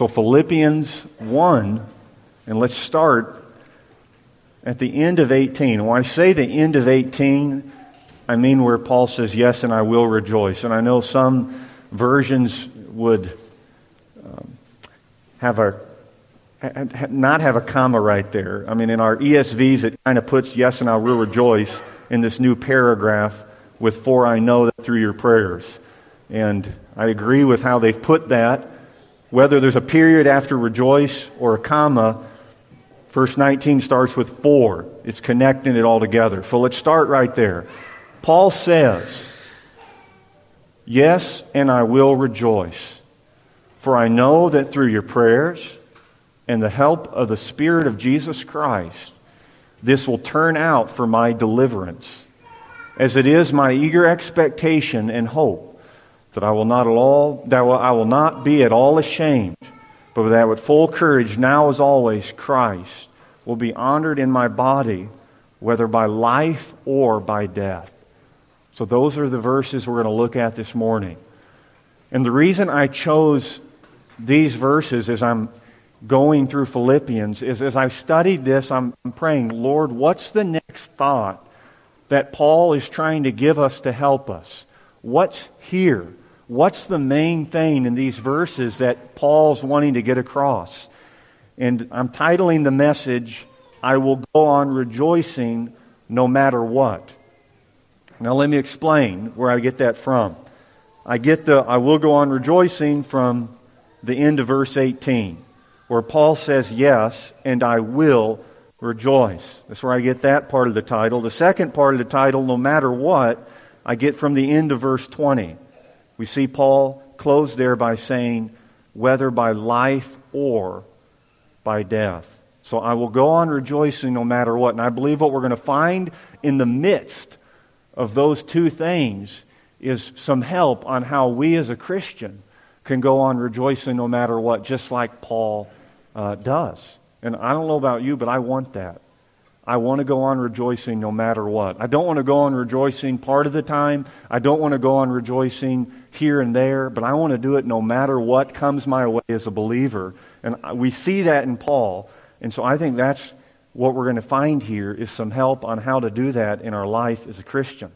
So Philippians 1, and let's start at the end of 18. When I say the end of 18, I mean where Paul says, yes, and I will rejoice. And I know some versions would not have a comma right there. I mean, in our ESVs, it kind of puts, yes, and I will rejoice in this new paragraph with, for I know that through your prayers. And I agree with how they've put that. Whether there's a period after rejoice or a comma, verse 19 starts with for. It's connecting it all together. So let's start right there. Paul says, yes, and I will rejoice, for I know that through your prayers and the help of the Spirit of Jesus Christ, this will turn out for my deliverance, as it is my eager expectation and hope that I will not be at all ashamed, but that with full courage, now as always, Christ will be honored in my body, whether by life or by death. So those are the verses we're going to look at this morning. And the reason I chose these verses as I'm going through Philippians is, as I studied this, I'm praying, Lord, what's the next thought that Paul is trying to give us to help us? What's here? What's the main thing in these verses that Paul's wanting to get across? And I'm titling the message, I will go on rejoicing no matter what. Now let me explain where I get that from. I get the I will go on rejoicing from the end of verse 18, where Paul says, yes, and I will rejoice. That's where I get that part of the title. The second part of the title, no matter what, I get from the end of verse 20. We see Paul close there by saying, whether by life or by death. So I will go on rejoicing no matter what. And I believe what we're going to find in the midst of those two things is some help on how we as a Christian can go on rejoicing no matter what, just like Paul does. And I don't know about you, but I want that. I want to go on rejoicing no matter what. I don't want to go on rejoicing part of the time. I don't want to go on rejoicing here and there, but I want to do it no matter what comes my way as a believer. And we see that in Paul. And so I think that's what we're going to find here is some help on how to do that in our life as a Christian.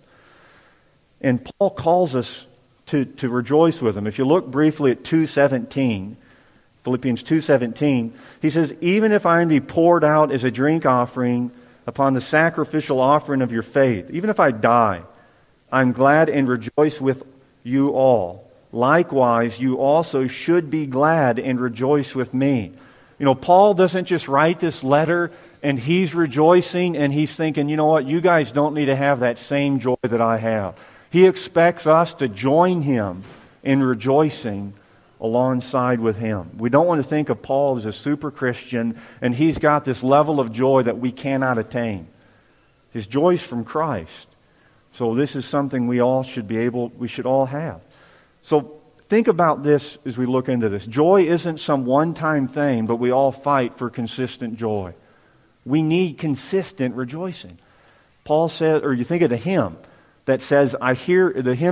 And Paul calls us to rejoice with him. If you look briefly at 2:17, Philippians 2:17, he says, even if I am to be poured out as a drink offering upon the sacrificial offering of your faith, even if I die, I'm glad and rejoice with you all. Likewise, you also should be glad and rejoice with me. You know, Paul doesn't just write this letter and he's rejoicing and he's thinking, you know what, you guys don't need to have that same joy that I have. He expects us to join him in rejoicing alongside with him. We don't want to think of Paul as a super Christian and he's got this level of joy that we cannot attain. His joy is from Christ. So this is something we should all have. So think about this as we look into this. Joy isn't some one-time thing, but we all fight for consistent joy. We need consistent rejoicing. Paul said, or you think of the hymn that says, I hear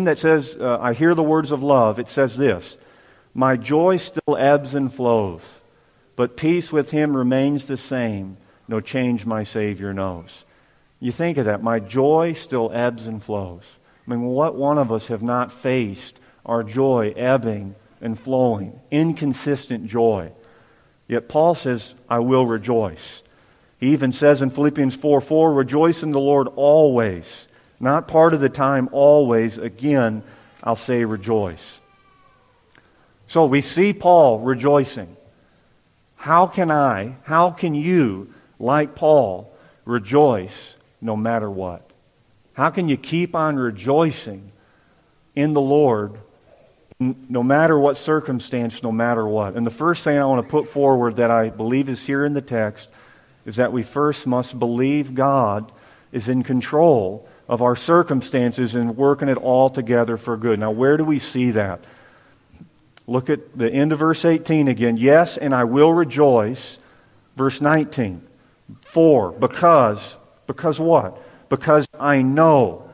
the words of love. It says this, my joy still ebbs and flows, but peace with him remains the same. No change my Savior knows. You think of that. My joy still ebbs and flows. I mean, what one of us have not faced our joy ebbing and flowing? Inconsistent joy. Yet Paul says, I will rejoice. He even says in Philippians 4:4, rejoice in the Lord always. Not part of the time, always. Again, I'll say rejoice. So we see Paul rejoicing. How can you, like Paul, rejoice no matter what? How can you keep on rejoicing in the Lord no matter what circumstance, no matter what? And the first thing I want to put forward that I believe is here in the text is that we first must believe God is in control of our circumstances and working it all together for good. Now, where do we see that? Look at the end of verse 18 again. Yes, and I will rejoice. Verse 19. Because what? Because I know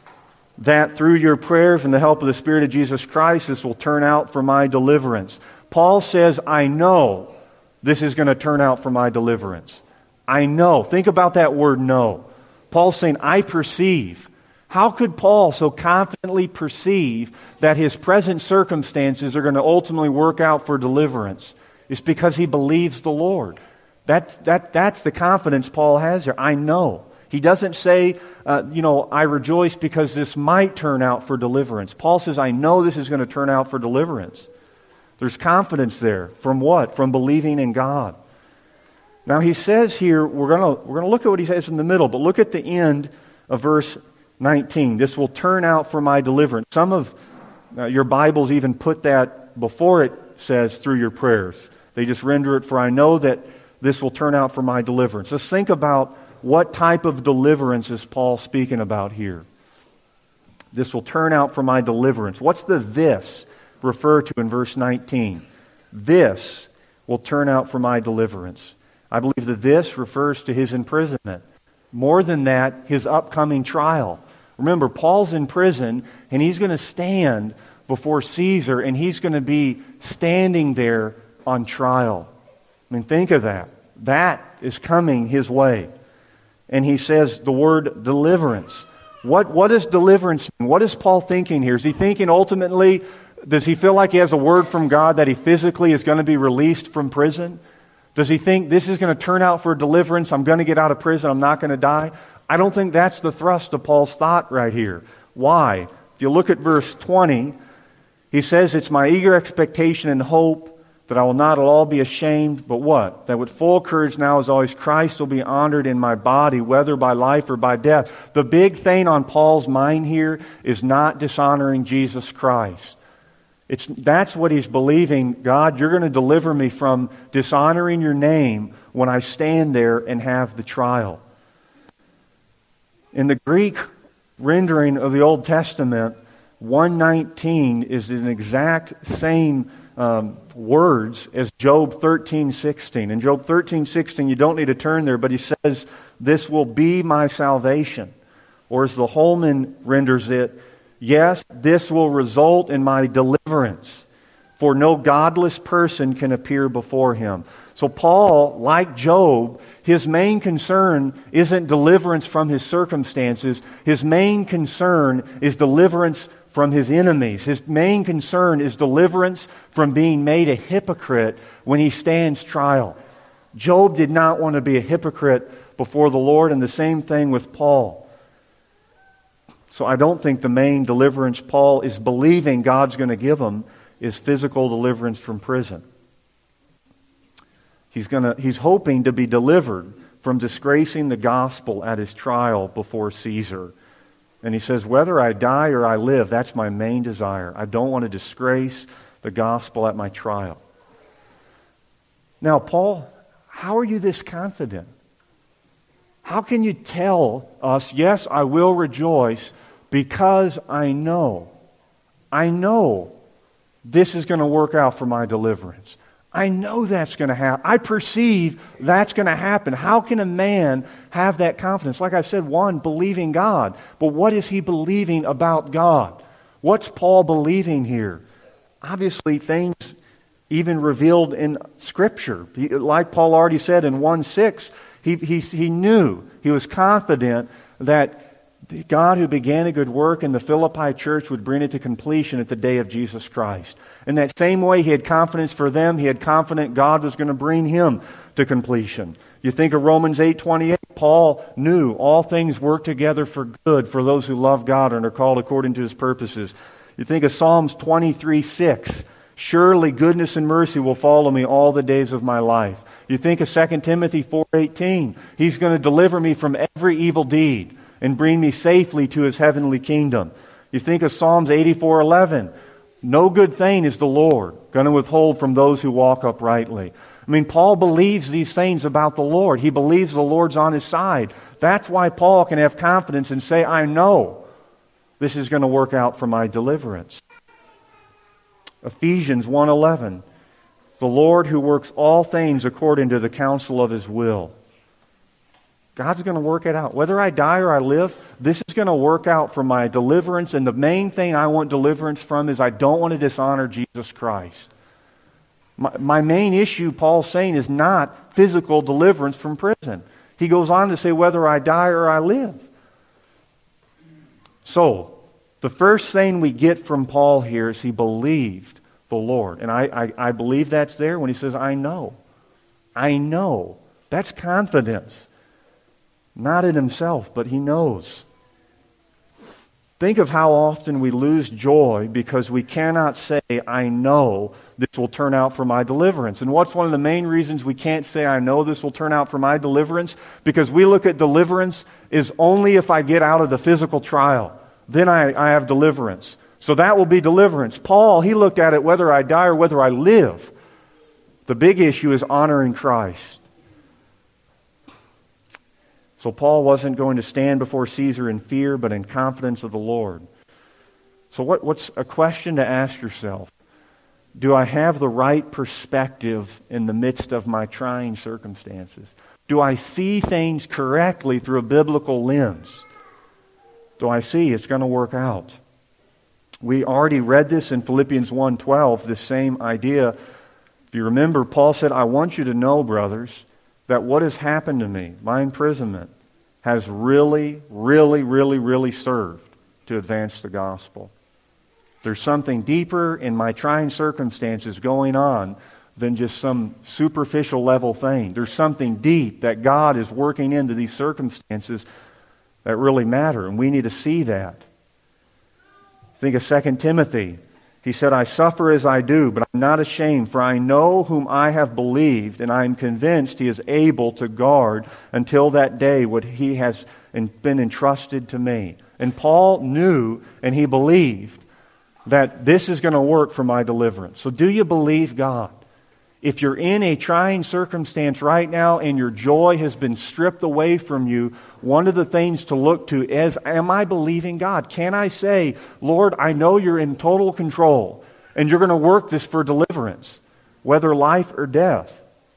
that through your prayers and the help of the Spirit of Jesus Christ, this will turn out for my deliverance. Paul says, I know this is going to turn out for my deliverance. I know. Think about that word know. Paul's saying, I perceive. How could Paul so confidently perceive that his present circumstances are going to ultimately work out for deliverance? It's because he believes the Lord. That's the confidence Paul has here. I know. He doesn't say, I rejoice because this might turn out for deliverance. Paul says, I know this is going to turn out for deliverance. There's confidence there. From what? From believing in God. Now he says here, we're going to look at what he says in the middle, but look at the end of verse 19. This will turn out for my deliverance. Some of your Bibles even put that before it says through your prayers. They just render it, for I know that this will turn out for my deliverance. Let's think about what type of deliverance is Paul speaking about here. This will turn out for my deliverance. What's the this refer to in verse 19? This will turn out for my deliverance. I believe that this refers to his imprisonment. More than that, his upcoming trial. Remember, Paul's in prison, and he's going to stand before Caesar, and he's going to be standing there on trial. I mean, think of that. That is coming his way. And he says the word deliverance. What does deliverance mean? What is Paul thinking here? Is he thinking ultimately, does he feel like he has a word from God that he physically is going to be released from prison? Does he think this is going to turn out for deliverance? I'm going to get out of prison. I'm not going to die. I don't think that's the thrust of Paul's thought right here. Why? If you look at verse 20, he says, it's my eager expectation and hope that I will not at all be ashamed, but what? That with full courage now as always Christ will be honored in my body, whether by life or by death. The big thing on Paul's mind here is not dishonoring Jesus Christ. That's what he's believing. God, you're going to deliver me from dishonoring your name when I stand there and have the trial. In the Greek rendering of the Old Testament, 119 is an exact same words as Job 13:16. In Job 13:16, you don't need to turn there, but he says, this will be my salvation. Or as the Holman renders it, yes, this will result in my deliverance, for no godless person can appear before him. So Paul, like Job, his main concern isn't deliverance from his circumstances. His main concern is deliverance from his enemies. His main concern is deliverance from being made a hypocrite when he stands trial. Job did not want to be a hypocrite before the Lord, and the same thing with Paul. So I don't think the main deliverance Paul is believing God's going to give him is physical deliverance from prison. He's hoping to be delivered from disgracing the gospel at his trial before Caesar. And he says, whether I die or I live, that's my main desire. I don't want to disgrace the gospel at my trial. Now, Paul, how are you this confident? How can you tell us, yes, I will rejoice because I know this is going to work out for my deliverance. I know that's going to happen. I perceive that's going to happen. How can a man have that confidence? Like I said, one, believing God. But what is he believing about God? What's Paul believing here? Obviously, things even revealed in Scripture. Like Paul already said in 1:6, he knew, he was confident that God who began a good work in the Philippi church would bring it to completion at the day of Jesus Christ. In that same way he had confidence for them, he had confidence God was going to bring him to completion. You think of Romans 8:28, Paul knew all things work together for good for those who love God and are called according to his purposes. You think of Psalms 23:6, surely goodness and mercy will follow me all the days of my life. You think of 2 Timothy 4:18, he's going to deliver me from every evil deed and bring me safely to his heavenly kingdom. You think of Psalms 84:11. No good thing is the Lord going to withhold from those who walk uprightly. I mean, Paul believes these things about the Lord. He believes the Lord's on his side. That's why Paul can have confidence and say, I know this is going to work out for my deliverance. Ephesians 1:11. The Lord who works all things according to the counsel of his will. God's going to work it out. Whether I die or I live, this is going to work out for my deliverance. And the main thing I want deliverance from is I don't want to dishonor Jesus Christ. My main issue, Paul's saying, is not physical deliverance from prison. He goes on to say, whether I die or I live. So, the first thing we get from Paul here is he believed the Lord. And I believe that's there when he says, I know. I know. That's confidence. Not in himself, but he knows. Think of how often we lose joy because we cannot say, I know this will turn out for my deliverance. And what's one of the main reasons we can't say, I know this will turn out for my deliverance? Because we look at deliverance is only if I get out of the physical trial. Then I have deliverance. So that will be deliverance. Paul, he looked at it whether I die or whether I live. The big issue is honoring Christ. So Paul wasn't going to stand before Caesar in fear, but in confidence of the Lord. So what's a question to ask yourself? Do I have the right perspective in the midst of my trying circumstances? Do I see things correctly through a biblical lens? Do I see it's going to work out? We already read this in Philippians 1:12, this same idea. If you remember, Paul said, I want you to know, brothers, that what has happened to me, my imprisonment, has really, really, really, really served to advance the gospel. There's something deeper in my trying circumstances going on than just some superficial level thing. There's something deep that God is working into these circumstances that really matter, and we need to see that. Think of 2 Timothy. He said, I suffer as I do, but I'm not ashamed, for I know whom I have believed, and I am convinced he is able to guard until that day what he has been entrusted to me. And Paul knew and he believed that this is going to work for my deliverance. So do you believe God? If you're in a trying circumstance right now and your joy has been stripped away from you, one of the things to look to is, am I believing God? Can I say, Lord, I know you're in total control and you're going to work this for deliverance, whether life or death?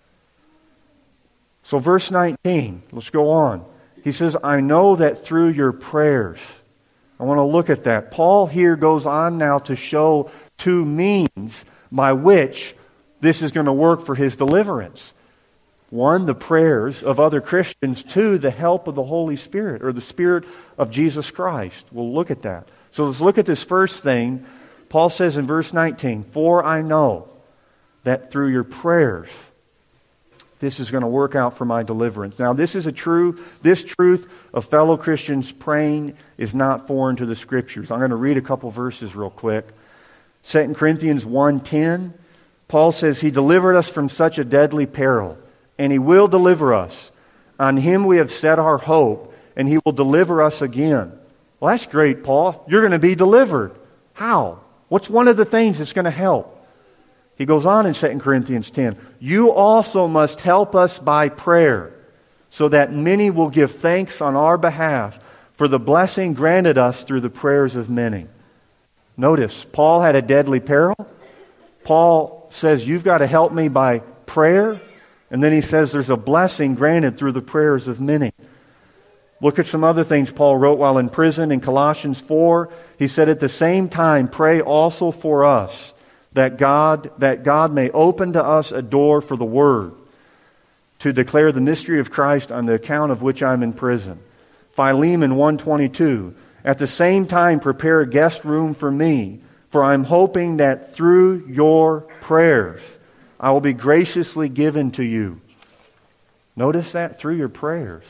So verse 19, let's go on. He says, I know that through your prayers. I want to look at that. Paul here goes on now to show two means by which this is going to work for his deliverance. One, the prayers of other Christians. Two, the help of the Holy Spirit, or the Spirit of Jesus Christ. We'll look at that. So let's look at this first thing. Paul says in verse 19, for I know that through your prayers, this is going to work out for my deliverance. Now, this truth of fellow Christians praying is not foreign to the Scriptures. I'm going to read a couple verses real quick. 2 Corinthians 1:10. Paul says, He delivered us from such a deadly peril, and He will deliver us. On Him we have set our hope, and He will deliver us again. Well, that's great, Paul. You're going to be delivered. How? What's one of the things that's going to help? He goes on in 2 Corinthians 10, You also must help us by prayer, so that many will give thanks on our behalf for the blessing granted us through the prayers of many. Notice, Paul had a deadly peril. Paul says, you've got to help me by prayer. And then he says there's a blessing granted through the prayers of many. Look at some other things Paul wrote while in prison. In Colossians 4, he said, at the same time, pray also for us, that God may open to us a door for the word, to declare the mystery of Christ, on the account of which I'm in prison. Philemon 1:22, at the same time prepare a guest room for me, for I'm hoping that through your prayers I will be graciously given to you. Notice that, through your prayers.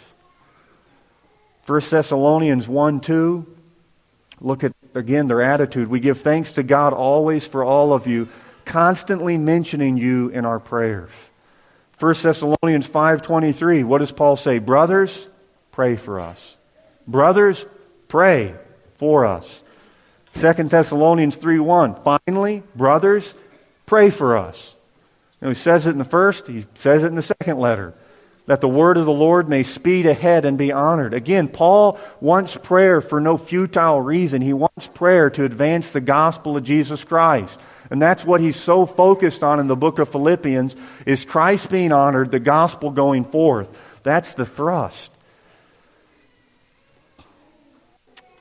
1 Thessalonians 1:2, look at, again, their attitude. We give thanks to God always for all of you, constantly mentioning you in our prayers. 1 Thessalonians 5:23, what does Paul say? Brothers, pray for us. Brothers, pray for us. 2 Thessalonians 3:1, finally, brothers, pray for us. He says it in the first, he says it in the second letter, that the word of the Lord may speed ahead and be honored. Again, Paul wants prayer for no futile reason. He wants prayer to advance the gospel of Jesus Christ. And that's what he's so focused on in the book of Philippians, is Christ being honored, the gospel going forth. That's the thrust.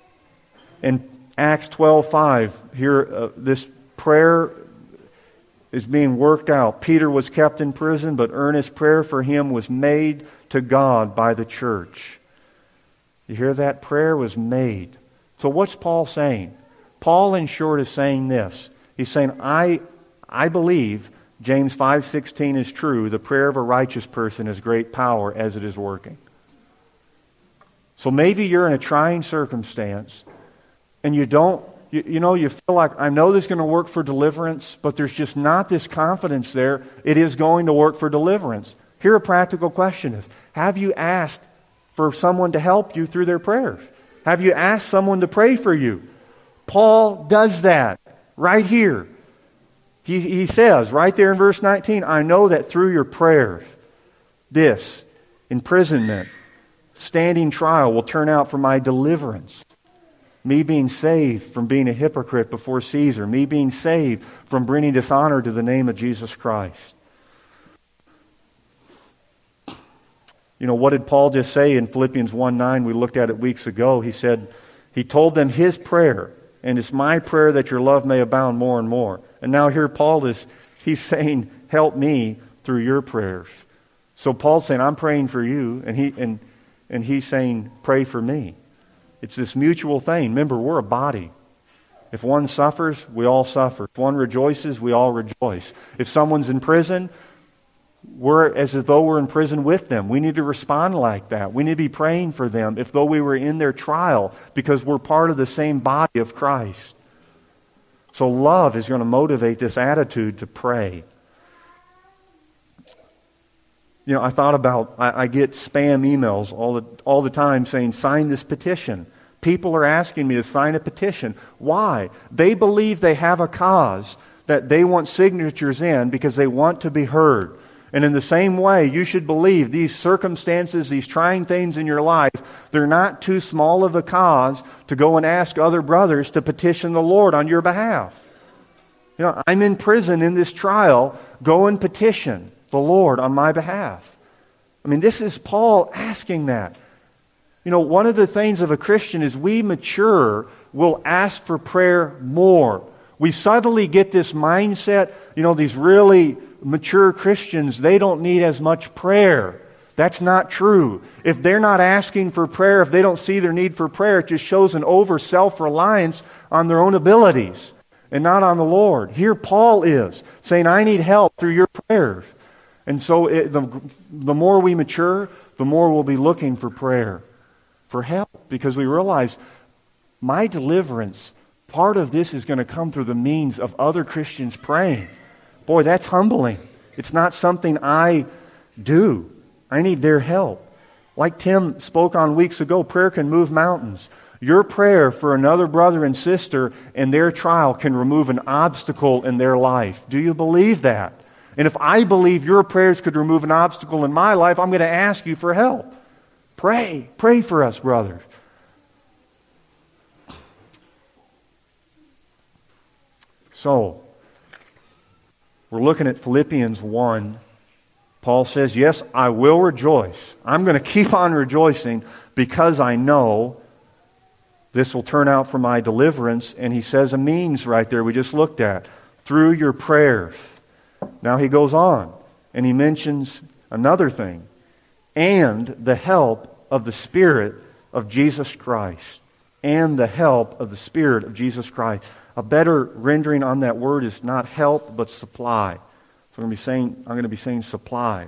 In Acts 12:5, here, this prayer is being worked out. Peter was kept in prison, but earnest prayer for him was made to God by the church. You hear that? Prayer was made. So what's Paul saying? Paul, in short, is saying this. He's saying, I believe James 5:16 is true. The prayer of a righteous person has great power as it is working. So maybe you're in a trying circumstance and you don't, you feel like, I know this is going to work for deliverance, but there's just not this confidence there. It is going to work for deliverance. Here a practical question is, have you asked for someone to help you through their prayers? Have you asked someone to pray for you? Paul does that right here. He says right there in verse 19, I know that through your prayers, this imprisonment, standing trial will turn out for my deliverance. Me being saved from being a hypocrite before Caesar. Me being saved from bringing dishonor to the name of Jesus Christ. What did Paul just say in Philippians 1:9? We looked at it weeks ago. He said, he told them his prayer, and it's my prayer that your love may abound more and more. And now here Paul he's saying, help me through your prayers. So Paul's saying, I'm praying for you, and he's saying, pray for me. It's this mutual thing. Remember, we're a body. If one suffers, we all suffer. If one rejoices, we all rejoice. If someone's in prison, we're as though we're in prison with them. We need to respond like that. We need to be praying for them as though we were in their trial, because we're part of the same body of Christ. So love is going to motivate this attitude to pray. I thought about, I get spam emails all the time saying, sign this petition. People are asking me to sign a petition. Why? They believe they have a cause that they want signatures in because they want to be heard. And in the same way, you should believe these circumstances, these trying things in your life, they're not too small of a cause to go and ask other brothers to petition the Lord on your behalf. I'm in prison in this trial. Go and petition the Lord on my behalf. This is Paul asking that. One of the things of a Christian is we mature, we'll ask for prayer more. We subtly get this mindset, these really mature Christians, they don't need as much prayer. That's not true. If they're not asking for prayer, if they don't see their need for prayer, it just shows an over self-reliance on their own abilities and not on the Lord. Here Paul is saying, I need help through your prayers. And so the more we mature, the more we'll be looking for prayer, for help, because we realize my deliverance, part of this is going to come through the means of other Christians praying. Boy, that's humbling. It's not something I do. I need their help. Like Tim spoke on weeks ago, prayer can move mountains. Your prayer for another brother and sister in their trial can remove an obstacle in their life. Do you believe that? And if I believe your prayers could remove an obstacle in my life, I'm going to ask you for help. Pray. Pray for us, brothers. So, we're looking at Philippians 1. Paul says, yes, I will rejoice. I'm going to keep on rejoicing because I know this will turn out for my deliverance. And he says a means right there we just looked at. Through your prayers. Now he goes on and he mentions another thing. And the help of the Spirit of Jesus Christ. And the help of the Spirit of Jesus Christ. A better rendering on that word is not help, but supply. So I'm going to be saying supply.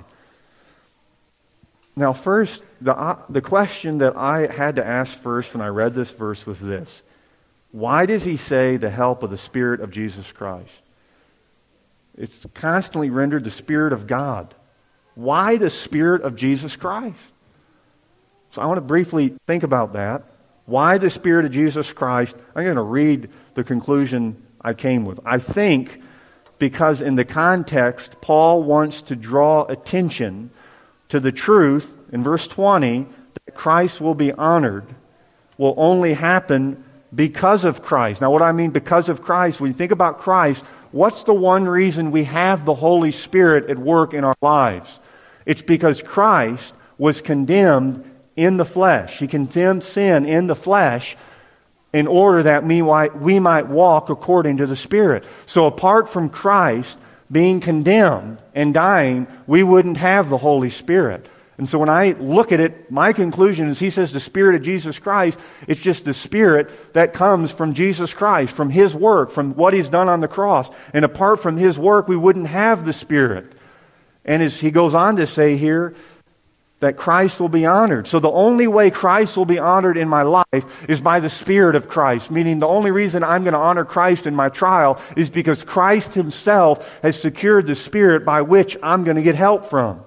Now first, the question that I had to ask first when I read this verse was this. Why does he say the help of the Spirit of Jesus Christ? It's constantly rendered the Spirit of God. Why the Spirit of Jesus Christ? So I want to briefly think about that. Why the Spirit of Jesus Christ? I'm going to read the conclusion I came with. I think because in the context, Paul wants to draw attention to the truth in verse 20 that Christ will be honored will only happen because of Christ. Now what I mean because of Christ, when you think about Christ, what's the one reason we have the Holy Spirit at work in our lives? It's because Christ was condemned in the flesh. He condemned sin in the flesh in order that we might walk according to the Spirit. So apart from Christ, being condemned and dying, we wouldn't have the Holy Spirit. And so when I look at it, my conclusion is he says the Spirit of Jesus Christ, it's just the Spirit that comes from Jesus Christ, from His work, from what He's done on the cross. And apart from His work, we wouldn't have the Spirit. And as he goes on to say here, that Christ will be honored. So the only way Christ will be honored in my life is by the Spirit of Christ. Meaning the only reason I'm going to honor Christ in my trial is because Christ Himself has secured the Spirit by which I'm going to get help from.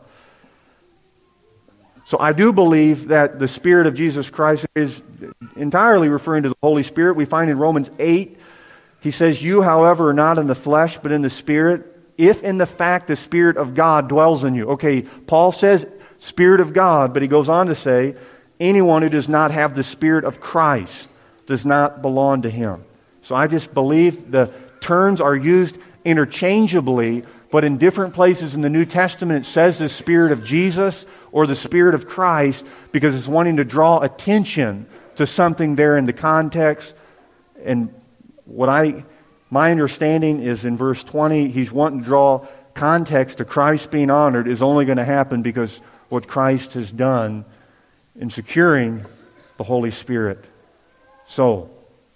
So I do believe that the Spirit of Jesus Christ is entirely referring to the Holy Spirit. We find in Romans 8, he says, "You, however, are not in the flesh, but in the Spirit, if in the fact the Spirit of God dwells in you." Okay, Paul says Spirit of God, but he goes on to say, anyone who does not have the Spirit of Christ does not belong to Him. So I just believe the terms are used interchangeably, but in different places in the New Testament it says the Spirit of Jesus or the Spirit of Christ because it's wanting to draw attention to something there in the context. And my understanding is in verse 20, he's wanting to draw context to Christ being honored is only going to happen because what Christ has done in securing the Holy Spirit. So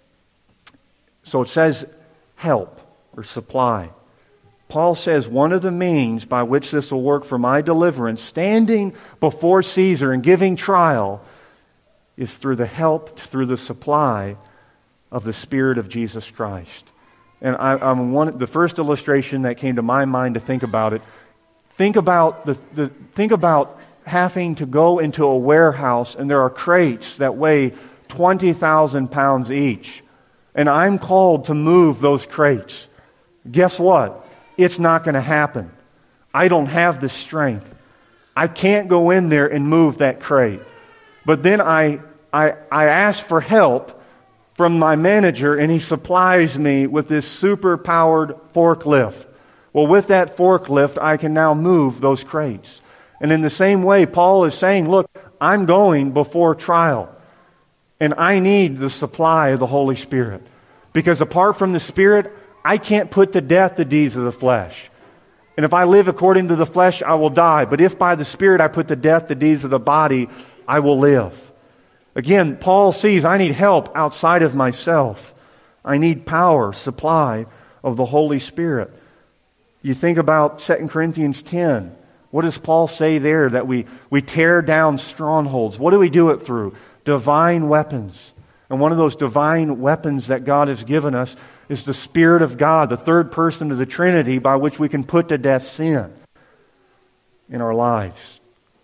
it says help or supply. Paul says one of the means by which this will work for my deliverance, standing before Caesar and giving trial, is through the help, through the supply of the Spirit of Jesus Christ. And the first illustration that came to my mind to think about it. Think about having to go into a warehouse and there are crates that weigh 20,000 pounds each, and I'm called to move those crates. Guess what? It's not going to happen. I don't have the strength. I can't go in there and move that crate. But then I ask for help from my manager, and he supplies me with this super-powered forklift. Well, with that forklift, I can now move those crates. And in the same way, Paul is saying, look, I'm going before trial, and I need the supply of the Holy Spirit. Because apart from the Spirit, I can't put to death the deeds of the flesh. And if I live according to the flesh, I will die. But if by the Spirit I put to death the deeds of the body, I will live. Again, Paul sees I need help outside of myself. I need power, supply of the Holy Spirit. You think about 2 Corinthians 10. What does Paul say there? That we tear down strongholds. What do we do it through? Divine weapons. And one of those divine weapons that God has given us is the Spirit of God, the third person of the Trinity, by which we can put to death sin in our lives.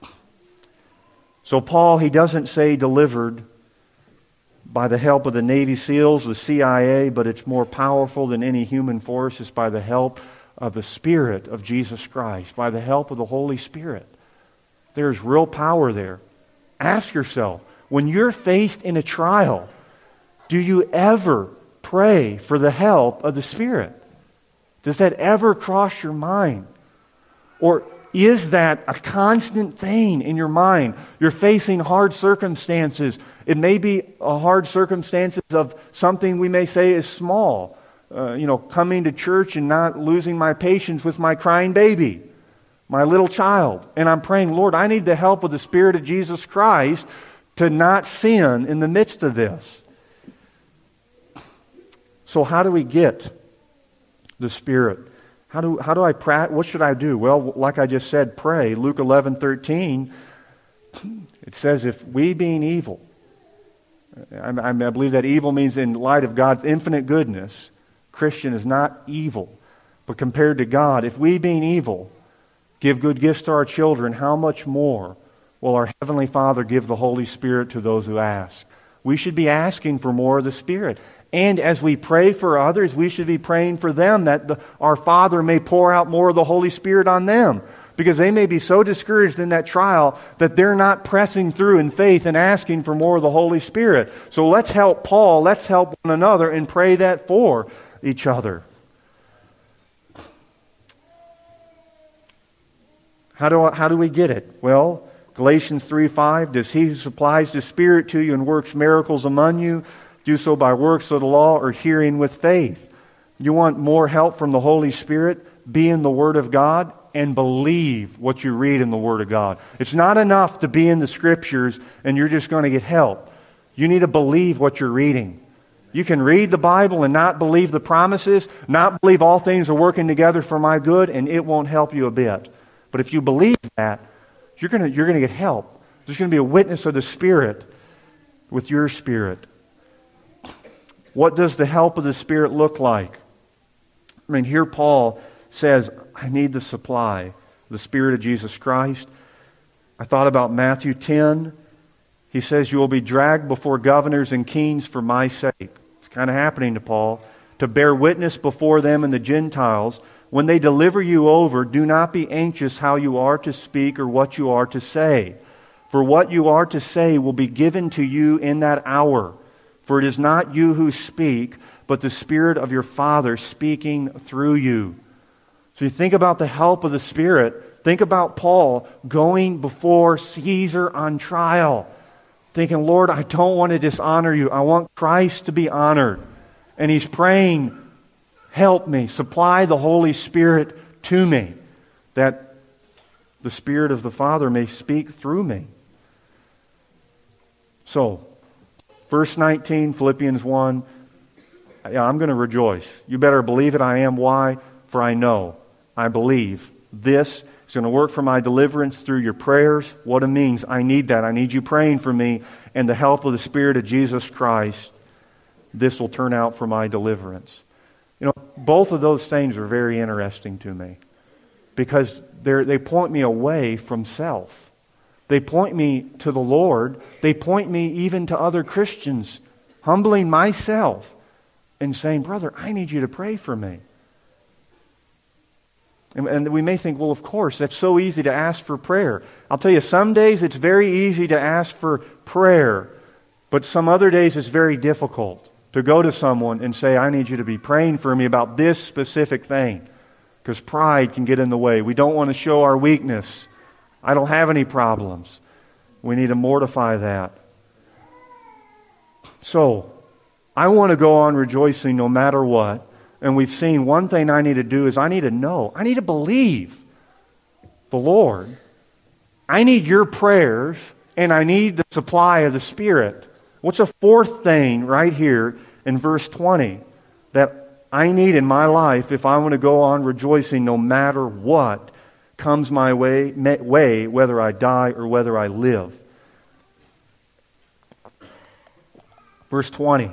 So Paul, he doesn't say delivered by the help of the Navy SEALs, the CIA, but it's more powerful than any human force. It's by the help of the Spirit of Jesus Christ, by the help of the Holy Spirit. There's real power there. Ask yourself, when you're faced in a trial, do you ever pray for the help of the Spirit? Does that ever cross your mind? Or is that a constant thing in your mind? You're facing hard circumstances. It may be a hard circumstances of something we may say is small. Coming to church and not losing my patience with my crying baby, my little child. And I'm praying, Lord, I need the help of the Spirit of Jesus Christ to not sin in the midst of this. So how do we get the Spirit? How do I practice? What should I do? Well, like I just said, pray. Luke 11:13, it says, if we being evil, I believe that evil means in light of God's infinite goodness, Christian is not evil. But compared to God, if we being evil give good gifts to our children, how much more will our Heavenly Father give the Holy Spirit to those who ask? We should be asking for more of the Spirit. And as we pray for others, we should be praying for them that our Father may pour out more of the Holy Spirit on them. Because they may be so discouraged in that trial that they're not pressing through in faith and asking for more of the Holy Spirit. So let's help Paul, let's help one another and pray that for each other. How do we get it? Well, Galatians 3:5, does he who supplies the Spirit to you and works miracles among you do so by works of the law or hearing with faith? You want more help from the Holy Spirit? be in the Word of God and believe what you read in the Word of God. It's not enough to be in the Scriptures and you're just going to get help. You need to believe what you're reading. You can read the Bible and not believe the promises, not believe all things are working together for my good, and it won't help you a bit. But if you believe that, you're going to get help. There's going to be a witness of the Spirit with your spirit. What does the help of the Spirit look like? I mean, here Paul says, I need the supply, the Spirit of Jesus Christ. I thought about Matthew 10. He says, you will be dragged before governors and kings for my sake. It's kind of happening to Paul. To bear witness before them and the Gentiles. When they deliver you over, do not be anxious how you are to speak or what you are to say. For what you are to say will be given to you in that hour. For it is not you who speak, but the Spirit of your Father speaking through you. So you think about the help of the Spirit. Think about Paul going before Caesar on trial. Thinking, Lord, I don't want to dishonor you. I want Christ to be honored. And he's praying, help me, supply the Holy Spirit to me, that the Spirit of the Father may speak through me. So, verse 19, Philippians 1, I'm going to rejoice. You better believe it, I am. Why? For I know, I believe this is going to work for my deliverance through your prayers. What it means, I need that. I need you praying for me, and the help of the Spirit of Jesus Christ. This will turn out for my deliverance. You know, both of those things are very interesting to me because they point me away from self. They point me to the Lord. They point me even to other Christians, humbling myself and saying, brother, I need you to pray for me. And we may think, well, of course, that's so easy to ask for prayer. I'll tell you, some days it's very easy to ask for prayer, but some other days it's very difficult to go to someone and say, I need you to be praying for me about this specific thing, because pride can get in the way. We don't want to show our weakness. I don't have any problems. We need to mortify that. So, I want to go on rejoicing no matter what. And we've seen one thing I need to do is I need to know. I need to believe the Lord. I need your prayers, and I need the supply of the Spirit. What's a fourth thing right here in verse 20 that I need in my life if I want to go on rejoicing no matter what comes my way, whether I die or whether I live? Verse 20.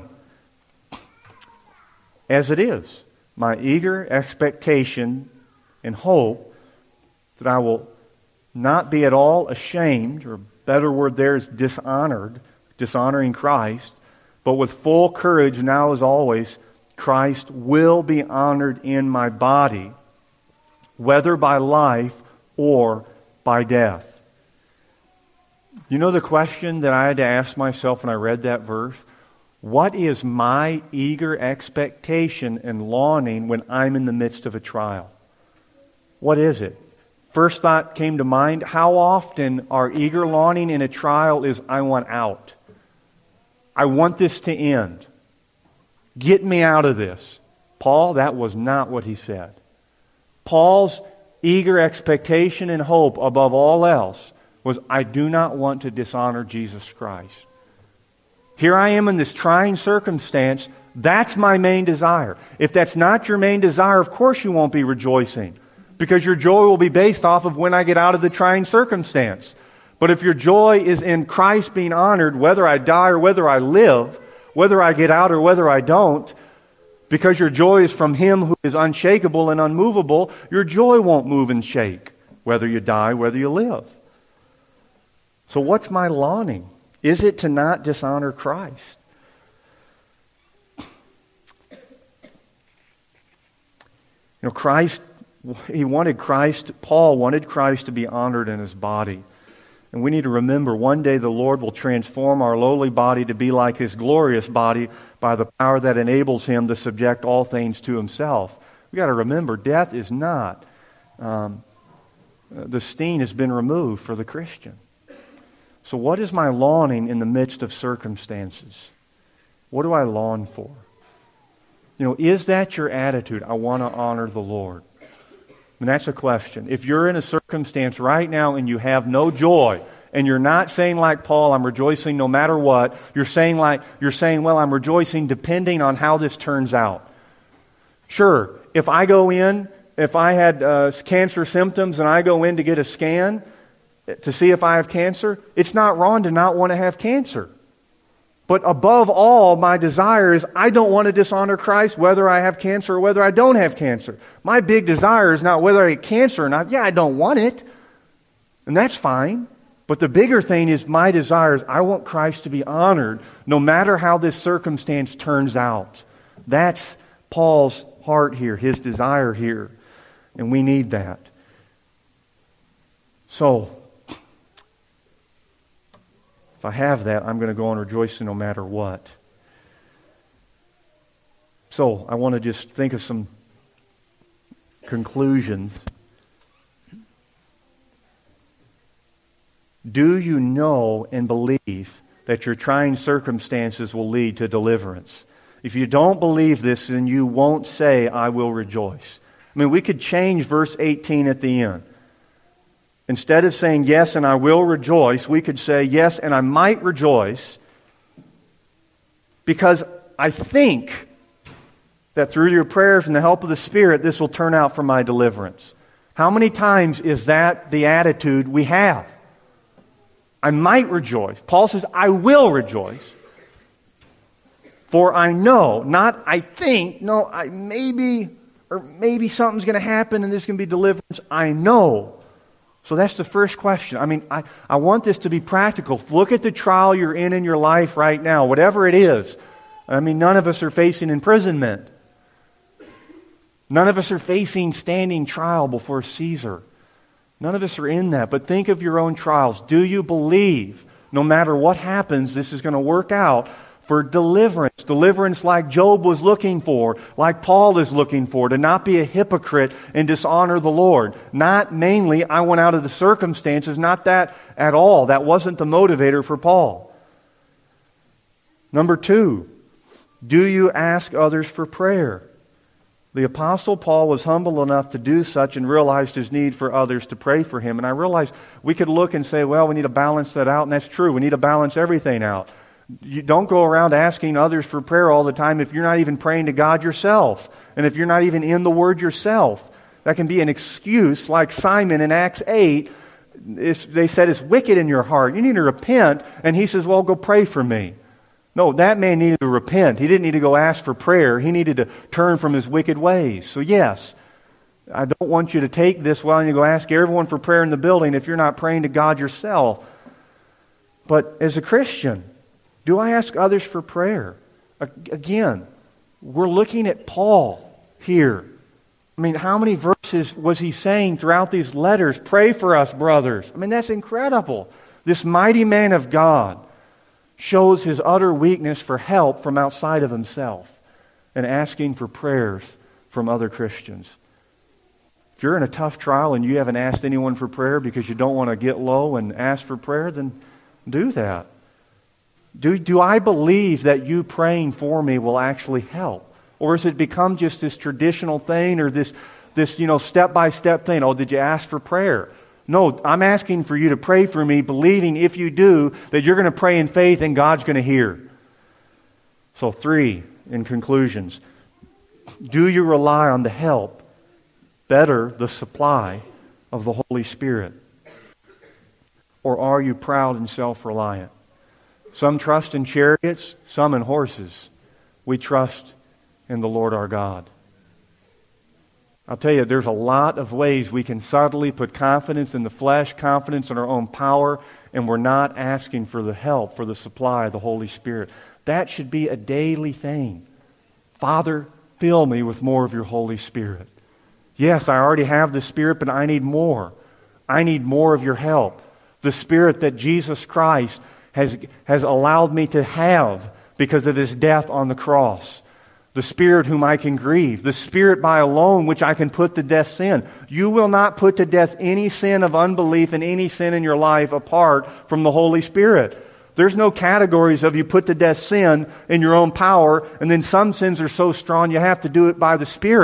As it is, my eager expectation and hope that I will not be at all ashamed, or a better word there is dishonoring Christ, but with full courage now as always, Christ will be honored in my body, whether by life or by death. You know the question that I had to ask myself when I read that verse? What is my eager expectation and longing when I'm in the midst of a trial? What is it? First thought came to mind, how often our eager longing in a trial is, I want out. I want this to end. Get me out of this. Paul, that was not what he said. Paul's eager expectation and hope above all else was, I do not want to dishonor Jesus Christ. Here I am in this trying circumstance. That's my main desire. If that's not your main desire, of course you won't be rejoicing, because your joy will be based off of when I get out of the trying circumstance. But if your joy is in Christ being honored, whether I die or whether I live, whether I get out or whether I don't, because your joy is from Him who is unshakable and unmovable, your joy won't move and shake, whether you die, whether you live. So what's my longing? Is it to not dishonor Christ? You know, Paul wanted Christ to be honored in his body. And we need to remember one day the Lord will transform our lowly body to be like His glorious body by the power that enables Him to subject all things to Himself. We've got to remember, death is not. The sting has been removed for the Christian. So what is my longing in the midst of circumstances? What do I long for? You know, is that your attitude? I want to honor the Lord. And that's a question. If you're in a circumstance right now and you have no joy, and you're not saying like Paul, I'm rejoicing no matter what, you're saying, well, I'm rejoicing depending on how this turns out. Sure, if I had cancer symptoms and I go in to get a scan to see if I have cancer, it's not wrong to not want to have cancer. But above all, my desire is I don't want to dishonor Christ whether I have cancer or whether I don't have cancer. My big desire is not whether I get cancer or not. Yeah, I don't want it. And that's fine. But the bigger thing is my desire is I want Christ to be honored no matter how this circumstance turns out. That's Paul's heart here, his desire here. And we need that. So, if I have that, I'm going to go on rejoicing no matter what. So, I want to just think of some conclusions. Do you know and believe that your trying circumstances will lead to deliverance? If you don't believe this, then you won't say, I will rejoice. I mean, we could change verse 18 at the end. Instead of saying, yes, and I will rejoice, we could say, yes, and I might rejoice, because I think that through your prayers and the help of the Spirit, this will turn out for my deliverance. How many times is that the attitude we have? I might rejoice. Paul says, I will rejoice. For I know, not I think, no, I maybe, or maybe something's going to happen and there's going to be deliverance. I know. So that's the first question. I mean, I want this to be practical. Look at the trial you're in your life right now, whatever it is. I mean, none of us are facing imprisonment. None of us are facing standing trial before Caesar. None of us are in that. But think of your own trials. Do you believe, no matter what happens, this is going to work out for deliverance? Deliverance like Job was looking for, like Paul is looking for, to not be a hypocrite and dishonor the Lord. Not mainly, I went out of the circumstances, not that at all. That wasn't the motivator for Paul. Number 2, do you ask others for prayer? The Apostle Paul was humble enough to do such and realized his need for others to pray for him. And I realized we could look and say, well, we need to balance that out, and that's true. We need to balance everything out. You don't go around asking others for prayer all the time if you're not even praying to God yourself, and if you're not even in the Word yourself. That can be an excuse, like Simon in Acts 8. They said, it's wicked in your heart. You need to repent. And he says, well, go pray for me. No, that man needed to repent. He didn't need to go ask for prayer. He needed to turn from his wicked ways. So yes, I don't want you to take this, well, and you go ask everyone for prayer in the building if you're not praying to God yourself. But as a Christian, do I ask others for prayer? Again, we're looking at Paul here. I mean, how many verses was he saying throughout these letters? Pray for us, brothers. I mean, that's incredible. This mighty man of God shows his utter weakness for help from outside of himself and asking for prayers from other Christians. If you're in a tough trial and you haven't asked anyone for prayer because you don't want to get low and ask for prayer, then do that. Do I believe that you praying for me will actually help? Or has it become just this traditional thing or this step-by-step thing? Oh, did you ask for prayer? No, I'm asking for you to pray for me, believing if you do, that you're going to pray in faith and God's going to hear. So 3, in conclusions. Do you rely on the help, better the supply of the Holy Spirit? Or are you proud and self-reliant? Some trust in chariots, some in horses. We trust in the Lord our God. I'll tell you, there's a lot of ways we can subtly put confidence in the flesh, confidence in our own power, and we're not asking for the help, for the supply of the Holy Spirit. That should be a daily thing. Father, fill me with more of your Holy Spirit. Yes, I already have the Spirit, but I need more. I need more of your help. The Spirit that Jesus Christ has allowed me to have because of His death on the cross. The Spirit whom I can grieve. The Spirit by alone which I can put to death sin. You will not put to death any sin of unbelief and any sin in your life apart from the Holy Spirit. There's no categories of you put to death sin in your own power, and then some sins are so strong you have to do it by the Spirit.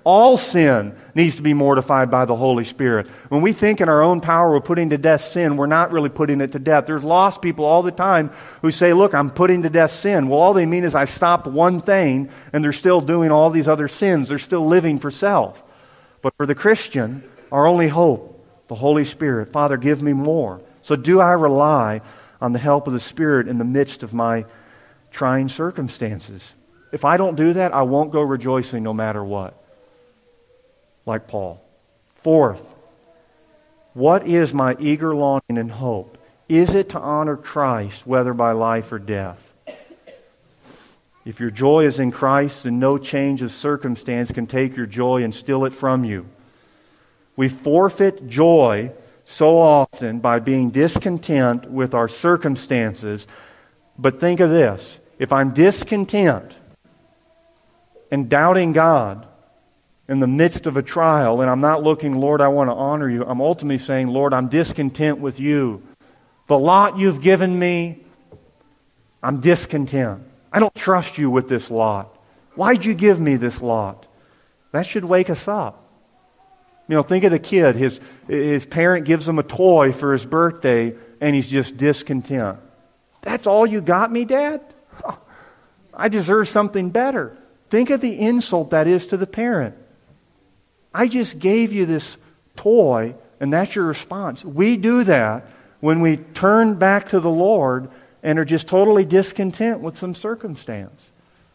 All sin needs to be mortified by the Holy Spirit. When we think in our own power we're putting to death sin, we're not really putting it to death. There's lost people all the time who say, look, I'm putting to death sin. Well, all they mean is I stopped one thing and they're still doing all these other sins. They're still living for self. But for the Christian, our only hope, the Holy Spirit. Father, give me more. So do I rely on the help of the Spirit in the midst of my trying circumstances? If I don't do that, I won't go rejoicing no matter what. Like Paul. Fourth, what is my eager longing and hope? Is it to honor Christ, whether by life or death? If your joy is in Christ, then no change of circumstance can take your joy and steal it from you. We forfeit joy so often by being discontent with our circumstances. But think of this. If I'm discontent and doubting God in the midst of a trial, and I'm not looking, Lord, I want to honor you, I'm ultimately saying, Lord, I'm discontent with you. The lot you've given me, I'm discontent. I don't trust you with this lot. Why'd you give me this lot? That should wake us up. You know, think of the kid. His parent gives him a toy for his birthday, and he's just discontent. That's all you got me, Dad? I deserve something better. Think of the insult that is to the parent. I just gave you this toy, and that's your response. We do that when we turn back to the Lord and are just totally discontent with some circumstance.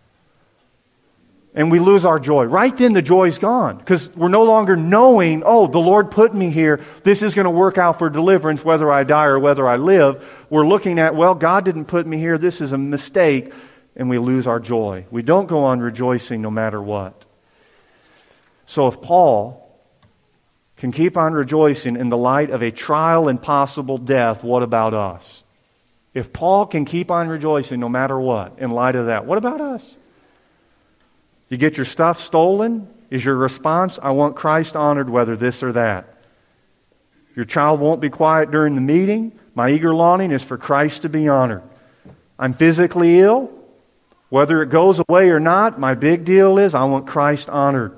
And we lose our joy. Right then the joy's gone, because we're no longer knowing, oh, the Lord put me here. This is going to work out for deliverance whether I die or whether I live. We're looking at, well, God didn't put me here. This is a mistake. And we lose our joy. We don't go on rejoicing no matter what. So if Paul can keep on rejoicing in the light of a trial and possible death, what about us? If Paul can keep on rejoicing no matter what in light of that, what about us? You get your stuff stolen? Is your response, I want Christ honored whether this or that? Your child won't be quiet during the meeting? My eager longing is for Christ to be honored. I'm physically ill? Whether it goes away or not, my big deal is I want Christ honored.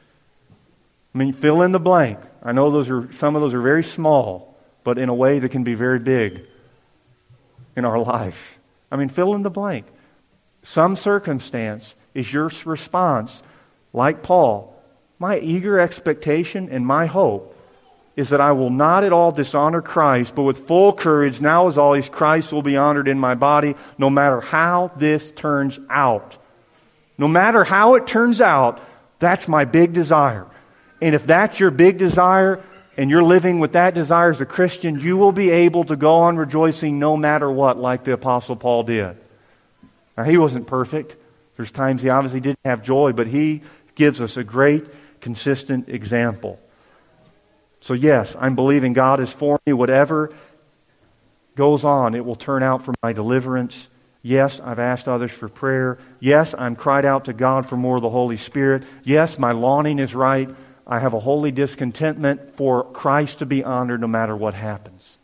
I mean, fill in the blank. I know some of those are very small, but in a way that can be very big in our life. I mean, fill in the blank. Some circumstance is your response, like Paul. My eager expectation and my hope is that I will not at all dishonor Christ, but with full courage, now as always, Christ will be honored in my body, no matter how this turns out. No matter how it turns out, that's my big desire. And if that's your big desire, and you're living with that desire as a Christian, you will be able to go on rejoicing no matter what, like the Apostle Paul did. Now, he wasn't perfect. There's times he obviously didn't have joy, but he gives us a great, consistent example. So yes, I'm believing God is for me. Whatever goes on, it will turn out for my deliverance. Yes, I've asked others for prayer. Yes, I'm cried out to God for more of the Holy Spirit. Yes, my longing is right. I have a holy discontentment for Christ to be honored no matter what happens.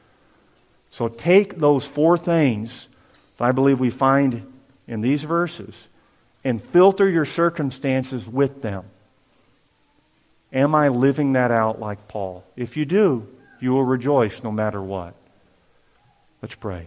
So take those four things that I believe we find in these verses and filter your circumstances with them. Am I living that out like Paul? If you do, you will rejoice no matter what. Let's pray.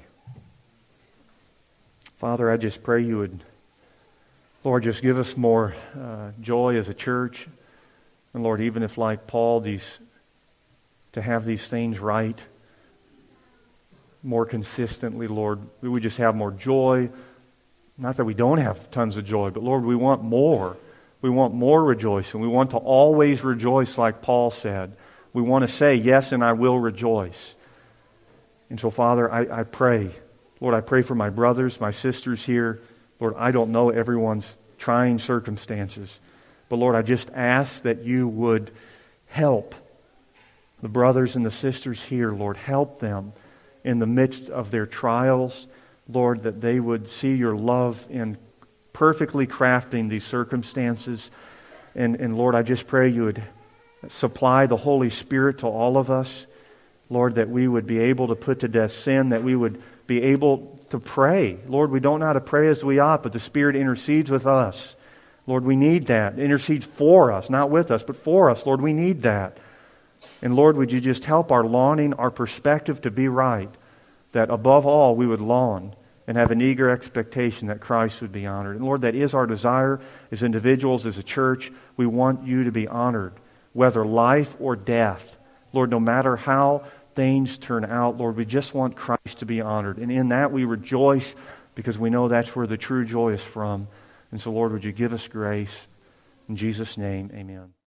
Father, I just pray you would, Lord, just give us more joy as a church. And Lord, even if like Paul, to have these things right more consistently, Lord, we would just have more joy. Not that we don't have tons of joy, but Lord, we want more. We want more rejoicing. We want to always rejoice like Paul said. We want to say, yes, and I will rejoice. And so, Father, I pray. Lord, I pray for my brothers, my sisters here. Lord, I don't know everyone's trying circumstances. But Lord, I just ask that you would help the brothers and the sisters here, Lord. Help them in the midst of their trials. Lord, that they would see your love in perfectly crafting these circumstances. And Lord, I just pray you would supply the Holy Spirit to all of us. Lord, that we would be able to put to death sin, that we would be able to pray. Lord, we don't know how to pray as we ought, but the Spirit intercedes with us. Lord, we need that. Intercedes for us, not with us, but for us. Lord, we need that. And Lord, would you just help our longing, our perspective to be right, that above all we would long and have an eager expectation that Christ would be honored. And Lord, that is our desire as individuals, as a church. We want you to be honored, whether life or death. Lord, no matter how things turn out, Lord, we just want Christ to be honored. And in that we rejoice because we know that's where the true joy is from. And so, Lord, would you give us grace? In Jesus' name, amen.